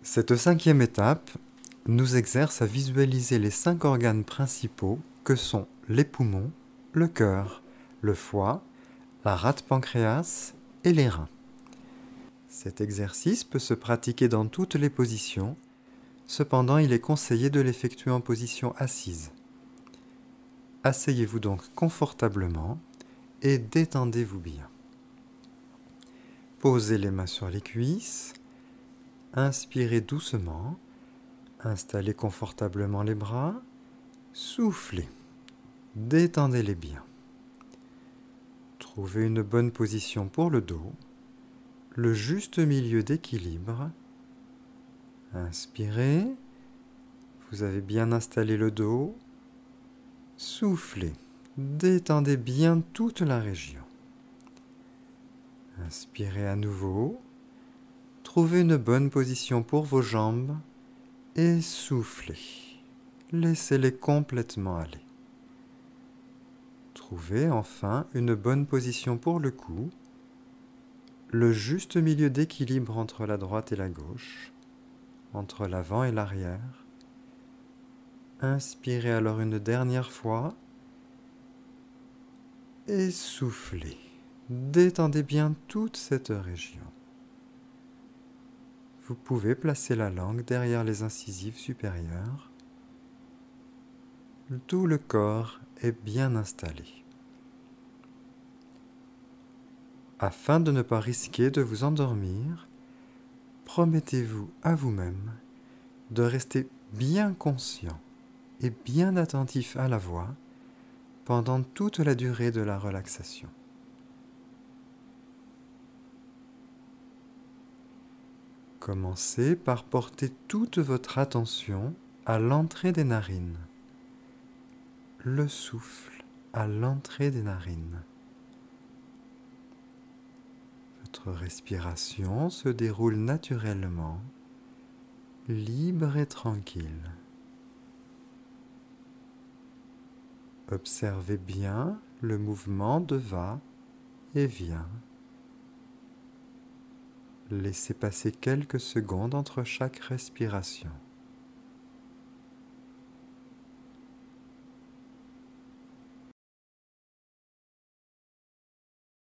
Cette cinquième étape nous exerce à visualiser les 5 organes principaux que sont les poumons, le cœur, le foie, la rate pancréas et les reins. Cet exercice peut se pratiquer dans toutes les positions, cependant il est conseillé de l'effectuer en position assise. Asseyez-vous donc confortablement et détendez-vous bien. Posez les mains sur les cuisses, inspirez doucement, installez confortablement les bras, soufflez, détendez-les bien. Trouvez une bonne position pour le dos, le juste milieu d'équilibre. Inspirez, vous avez bien installé le dos, soufflez, détendez bien toute la région. Inspirez à nouveau, trouvez une bonne position pour vos jambes et soufflez. Laissez-les complètement aller. Trouvez enfin une bonne position pour le cou, le juste milieu d'équilibre entre la droite et la gauche, entre l'avant et l'arrière. Inspirez alors une dernière fois et soufflez. Détendez bien toute cette région. Vous pouvez placer la langue derrière les incisives supérieures. Tout le corps est bien installé. Afin de ne pas risquer de vous endormir, promettez-vous à vous-même de rester bien conscient et bien attentif à la voix pendant toute la durée de la relaxation. Commencez par porter toute votre attention à l'entrée des narines. Le souffle à l'entrée des narines. Votre respiration se déroule naturellement, libre et tranquille. Observez bien le mouvement de va et vient. Laissez passer quelques secondes entre chaque respiration.